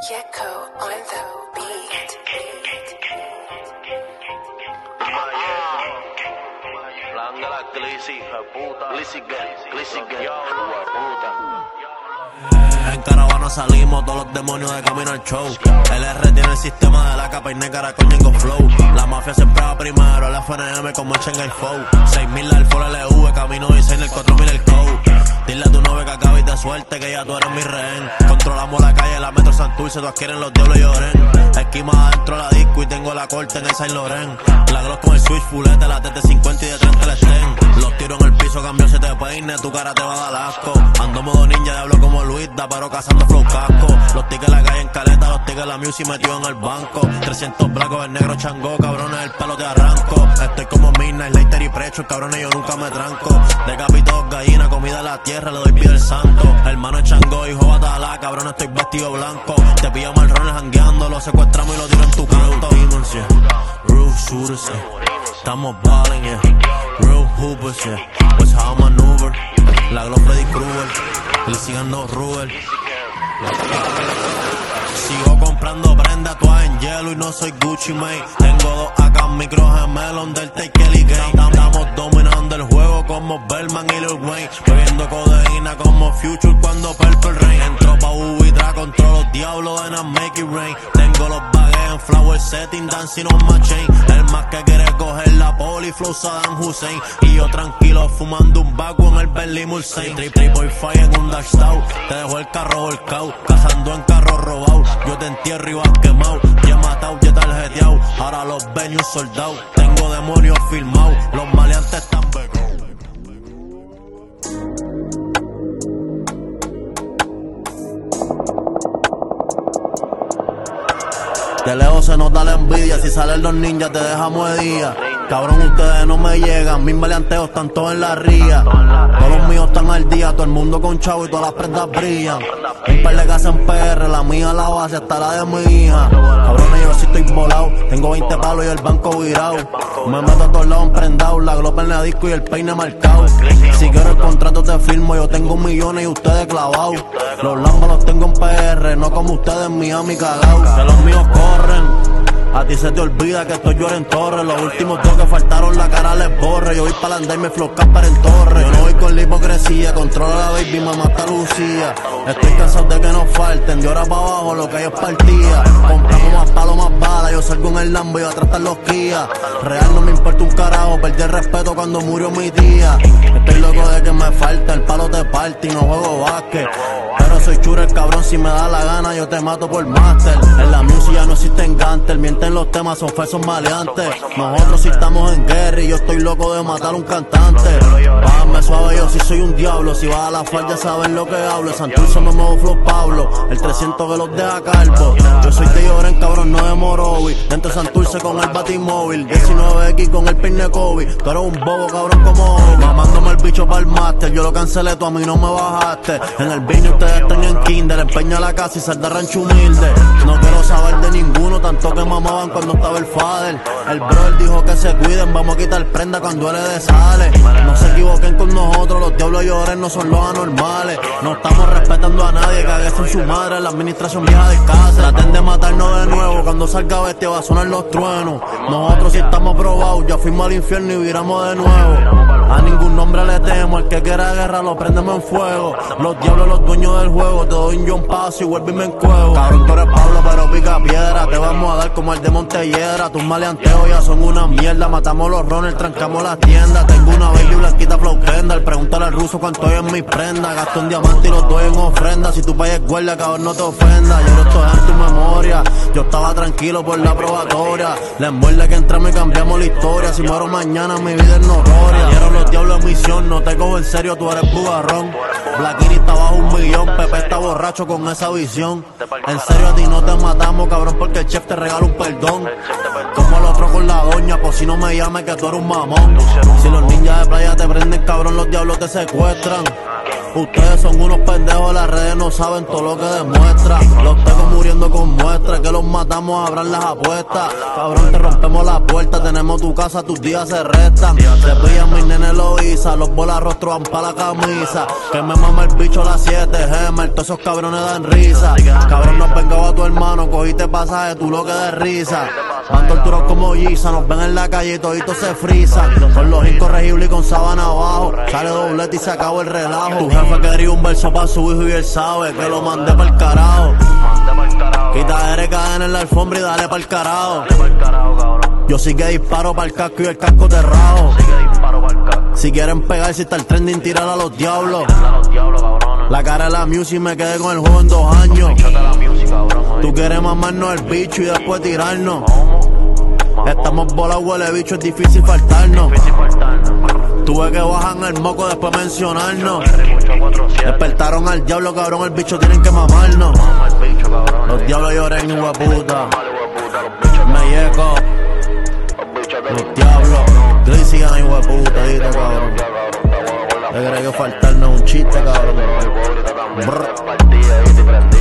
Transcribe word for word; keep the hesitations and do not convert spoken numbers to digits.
Yeko on the beat. Langa la glizzy, puta. Glizzy gang, glizzy gang, puta. En caravana salimos todos los demonios de camino al show. El R tiene el sistema de la capa y negra con Ñengo Flow. La mafia siempre va primero, el F N M como el Shanghai Foe. seis mil la Alfa L V, camino diseño el cuatro mil el code. Dile a tu novia que acabes de suerte que ya tú eres mi rehén. Controlamos la calle, la metro Santurce, todas quieren los diablos lloren. Esquima adentro la disco y tengo la corte en el Saint Laurent. La Glock con el switch fulete, la T T cincuenta y de treinta el Sten. Los tiros en el piso, cambio se te peine, tu cara te va a dar asco. Ando modo ninja, hablo como Luis da, pero cazando flow casco. Los tickets la calle en caleta, los tickets la music metido en el banco. trescientos blancos, el negro chango, cabrones el pelo te arranco. Estoy como Midnight, Later y Precho, cabrones yo nunca me tranco. Decapito gallina, comida de la tierra, le doy pie al santo. Hermano es chango, hijo batalá, cabrón estoy vestido blanco. Te pillamos el ronel jangueando, lo secuestramos y lo tiro en tu canto. Demons, yeah. Real shooters, yeah. Estamos ballin', yeah. Real hoopers, yeah. Pues how I maneuver. La Glock Freddy Krueger, le sigan los Ruger. Sigo comprando prenda, todas en hielo y no soy Gucci Mane. Tengo dos A K micro gemelo, Undertaker y Kane. Estamos dominando el juego como Bellman y Lil Wayne. Bebiendo codeína como Future cuando Purple Rain. Entro pa' U y tra, controlo los diablos and I make it rain. Tengo los baguettes en flower setting, dancing on my chain. El más que quiere coger la poli, flow Saddam Hussein. Y yo tranquilo fumando un baco en el Bentley Mulsanne. Trip, trip, boy fire en un dash out. Te dejo el carro volcao, cazando en carro robado. Yo te entierro y vas quemado. Ya he matado, ya tarjeteado. Ahora los venues soldados. Tengo demonios filmados. Los maleantes están becados. De lejos se nota la envidia. Si salen los ninjas te dejamos de día. Cabrón, ustedes no me llegan. Mis maleanteos están todos en la ría. Todos los míos están al día. Todo el mundo con chavo y todas las prendas brillan. Un par de casas en P R, la mía la base hasta la de mi hija. Cabrones, yo sí estoy volado. Tengo veinte palos y el banco virado. Me meto a todos lados emprendado. La glopa en la disco y el peine marcado. Si quiero el contrato te firmo. Yo tengo millones y ustedes clavados. Los lambos los tengo en P R, no como ustedes en Miami cagados. Que los míos corren. A ti se te olvida que estoy llorando en torre. Los últimos dos que faltaron la cara les borre. Yo voy para andar y me flow Casper en torre. Yo no voy con la hipocresía, controla la baby, mamá está Lucía. Estoy cansado de que nos falten, de hora para abajo lo que hay es partida. Compramos más palos, más balas, yo salgo en el Lambo y atrás están los Kia. Real no me importa un carajo, perdí el respeto cuando murió mi tía. Estoy loco de que me falta, el palo te parte y no juego básquet. Pero soy churo el cabrón, si me da la gana yo te mato por máster. En la música ya no existen gantes, mienten los temas, son falsos maleantes. Nosotros sí estamos en guerra y yo estoy loco de matar a un cantante. Bájame suave, yo sí soy un diablo, si vas a la falda saben lo que hablo. En Santurce me muevo flow Pablo, el trescientos que los deja calvo. Yo soy de Lloren, cabrón, no de Morovi. Dentro de Santurce con el batimóvil, diecinueve equis con el peine Kobe. Tú eres un bobo, cabrón, como hoy. Mamándome el bicho para el máster, yo lo cancelé, tú a mí no me bajaste. En el vino ustedes están en kinder, empeña la casa y sal de rancho humilde. No quiero saber de ninguno, tanto que mamaban cuando estaba el father. El brother dijo que se cuiden, vamos a quitar prenda cuando él de sale. No se equivoquen con nosotros, los diablos lloren no son los anormales. No estamos respetando a nadie, cagues en su madre, la administración vieja de casa. Traten de matarnos de nuevo, cuando salga bestia va a sonar los truenos. Nosotros sí estamos probados, ya fuimos al infierno y viramos de nuevo. A ningún nombre le temo, el que quiera guerra lo prendemos en fuego. Los diablos los dueños del juego, te doy un John Paso y vuelve y me encuevo. Cabrón, tú eres Pablo pero pica piedra, te vamos a dar como el de Montellera. Tus maleanteos ya son una mierda, matamos los runners, trancamos las tiendas. Tengo una baby blanquita flow Kendall, pregúntale al ruso cuánto hay en mis prendas. Gasto un diamante y los doy en ofrenda, si tu país es guardia, cabrón, no te ofenda. Yo no estoy en tu memoria, yo estaba tranquilo por la probatoria. La envuelve que entramos y cambiamos la historia, si muero mañana mi vida es notoria. Quiero los diablos en misión, no te cojo en serio, tú eres bugarrón. Blackini está bajo un millón, Pepe está borracho con esa visión. En serio a ti no te matamos, cabrón, porque el chef te regala un perdón. Como el otro con la doña, pues si no me llames que tú eres un mamón. Si los ninjas de playa te prenden, cabrón, los diablos te secuestran. Ustedes son unos pendejos, las redes no saben todo lo que demuestra. Los tengo muriendo con muestras, que los matamos, abran las apuestas. Cabrón, te rompemos la puerta, tenemos tu casa, tus días se restan. Se pillan mis nenes Loiza, los bolas rostro van pa' la camisa. Que me mama el bicho a las siete, Gemer, todos esos cabrones dan risa. Cabrón, nos vengaba a tu hermano. cogiste pasaje, tú lo que de risa. Van torturados como Giza, nos ven en la calle y todito se frisa. Con los incorregibles y con sábana abajo, sale doblete y se acabó el relajo. Tu jefe quería un verso pa' su hijo y él sabe que lo mandé pa'l carajo. Quita R K N en la alfombra y dale pa'l carajo. Yo sí que disparo pa'l casco y el casco te rajo. Si quieren pegar, si está el trending, tirar a los diablos. La cara de la music, me quedé con el juego en dos años. Tú quieres mamarnos el bicho y después tirarnos. Estamos volados, huele bicho, es difícil faltarnos. Tuve que bajar el moco después mencionarnos. Despertaron al diablo, cabrón, el bicho tienen que mamarnos. Los diablos lloren, hueputa. Me llego. Los diablos, Glizzy Gang, hueputa, dito, cabrón. Te creo que faltarnos un chiste, cabrón. Brr.